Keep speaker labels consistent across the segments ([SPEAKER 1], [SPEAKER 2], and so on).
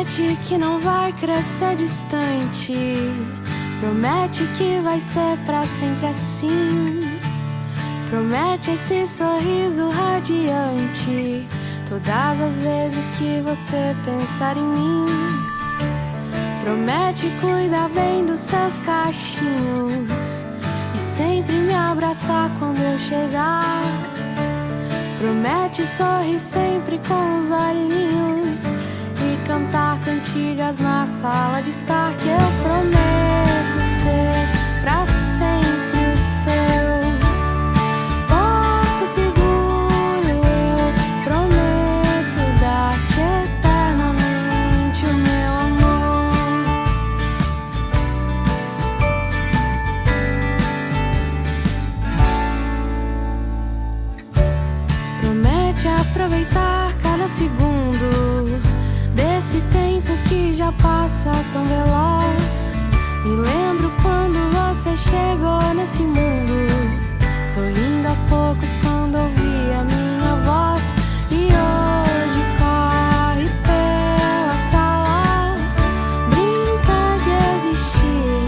[SPEAKER 1] Promete que não vai crescer distante. Promete que vai ser pra sempre assim. Promete esse sorriso radiante todas as vezes que você pensar em mim. Promete cuidar bem dos seus cachinhos e sempre me abraçar quando eu chegar. Promete sorrir sempre com os olhinhos e cantar cantigas na sala de estar. Que eu prometo ser pra sempre o seu porto seguro. Eu prometo dar-te eternamente o meu amor. Promete aproveitar cada segundo desse tempo que já passa tão veloz. Me lembro quando você chegou nesse mundo, sorrindo aos poucos quando ouvi a minha voz. E hoje corre pela sala, brinca de existir,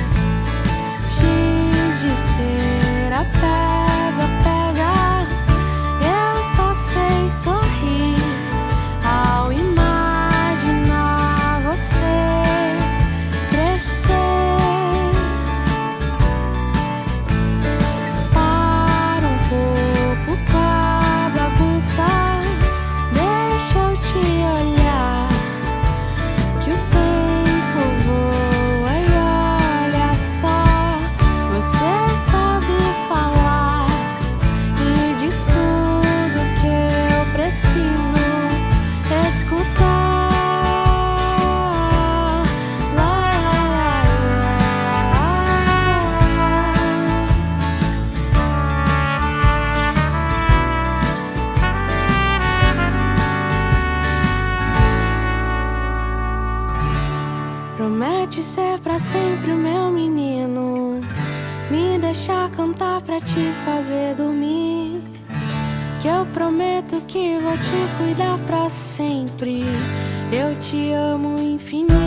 [SPEAKER 1] giz de cera, pega, pega. Eu só sei sorrir ao imaginar você crescer. Para um pouco com a bagunça, deixa eu te olhar, que o tempo voa. E olha só, você sabe falar e diz tudo que eu preciso escutar. Promete ser pra sempre o meu menino, me deixar cantar pra te fazer dormir. Que eu prometo que vou te cuidar pra sempre. Eu te amo infinito.